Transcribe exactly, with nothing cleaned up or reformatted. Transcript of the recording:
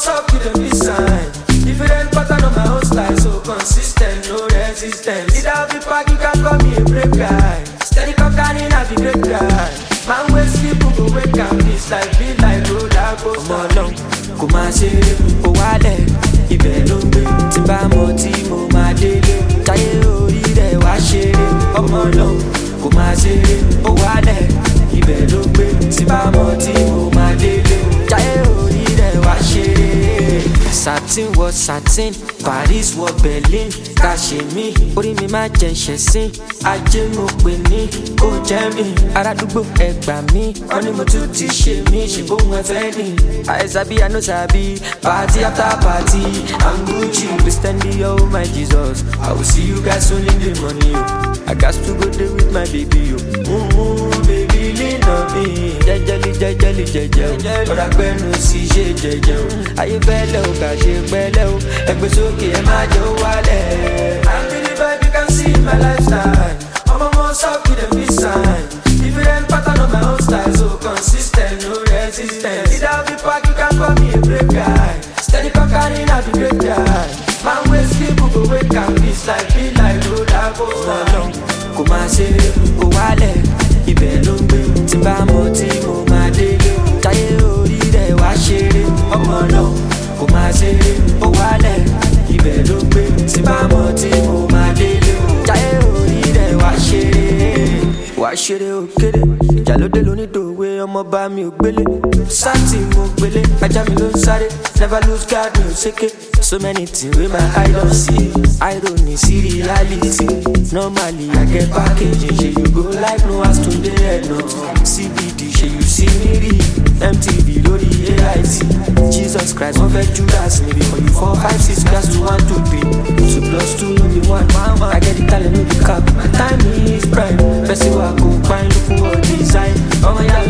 most up with the miss sign. Different pattern on my own style, so consistent, no resistance. Either I'll be pack, you can call me a brave guy. Steady cocaine, I'll be great guy. Man, when sleep, we go wake up. This life be like roller coaster. Come along, kò máa ṣeré, kò wálẹ̀, ibẹ̀ ló ń gbé. Tí bá mọ̀ tí mo máa délé, táyé orí rẹ̀ wá ṣeré. Ọmọ náà kò máa ṣeré, kò wálẹ̀, ibẹ̀ ló ń gbé. Tí bá mọ̀ tí mo máa délé, táyé orí rẹ̀ wá ṣeré. Satin wọ satin, Paris wọ Berlin, ká ṣe mí, orí mi máa jẹ ṣẹ̀sín, ajé mo pè ní kò jẹ́ mi, arádúgbò ẹ gbà mí, wọ́n ní mo tún ti ṣe mí, ṣe bóun ẹ fẹ́ ni. I sabi, I no sabi, party after party, I'm Gucci, Christian Dior, oh my Jesus, I will see you guys soon in the money, yo. I got to go there with my baby, yo. Mm-hmm, baby, lean on me, jẹjẹli jẹjẹli jẹjẹ o, ọ̀rọ̀ àgbẹ̀nu sì ṣe jẹjẹ o, ayé fẹ́lẹ́ o kà ṣe pẹ́lẹ́ o, ẹgbẹ́ sókè ẹ má jẹ́ ó wálẹ̀. I'm really vibe, you can see my lifestyle, ọmọ mọ sọ́ọ̀kì dem be sign, different pattern on my own style, so consistent, no resistance. Either I'll be pack, you can call me a brave guy, steady cocaine, I'll be great guy. Man wey sleep, we go wake up, this life be like roller coaster. Kò máa ṣeré, kò wálẹ̀, ibẹ̀ ló ń gbé. Tí bá mọ̀ tí mo máa délé, táyé orí rẹ̀ wá ṣeré. Ọmọ náà kò máa ṣeré, kò wálẹ̀, ibẹ̀ ló ń gbé. Tí bá mọ̀ tí mo máa délé, táyé orí rẹ̀ wá ṣeré. Wá ṣeré òkèlè, ìjà ló dé lónídòwe, ọmọ bá mi ò gbélé. Sáàtì mo gbélé, ajá mi ló ń sáré, never lose guard mi ò ṣéké. So many things wey my eye don see, irony see reality. Normally I get packaging, shey you go like no as to dey head note. C B D shey you see me read, M T V lórí A I T. Jesus Christ wọ́n fẹ́ Judas me before you four five six class to one two three. Two plus two no be one, I get the talent no be cap. Time is prime, person wa go find look for design. Ọmọ ya